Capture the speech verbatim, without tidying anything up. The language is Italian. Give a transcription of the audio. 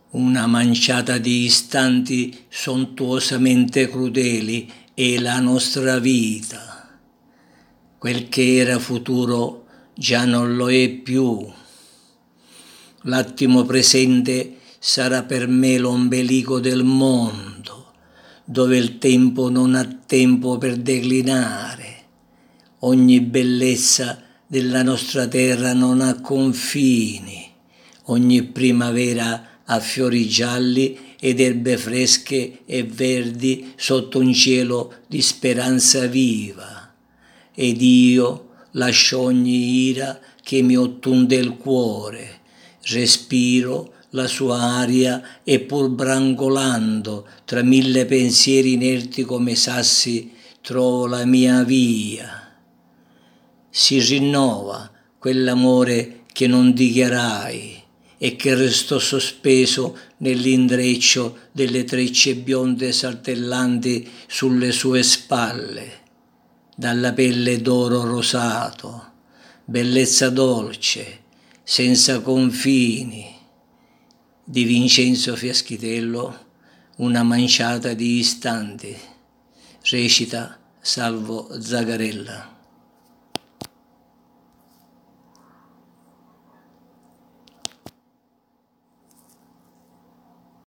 Una manciata di istanti sontuosamente crudeli è la nostra vita. Quel che era futuro già non lo è più. L'attimo presente sarà per me l'ombelico del mondo, dove il tempo non ha tempo per declinare. Ogni bellezza della nostra terra non ha confini. Ogni primavera ha fiori gialli ed erbe fresche e verdi sotto un cielo di speranza viva. Ed io lascio ogni ira che mi ottunde il cuore, respiro la sua aria e pur brancolando tra mille pensieri inerti come sassi trovo la mia via. Si rinnova quell'amore che non dichiarai e che restò sospeso nell'intreccio delle trecce bionde saltellanti sulle sue spalle, dalla pelle d'oro rosato, bellezza dolce, senza confini. Di Vincenzo Fiaschitello, Una manciata di istanti, recita Salvo Zagarella.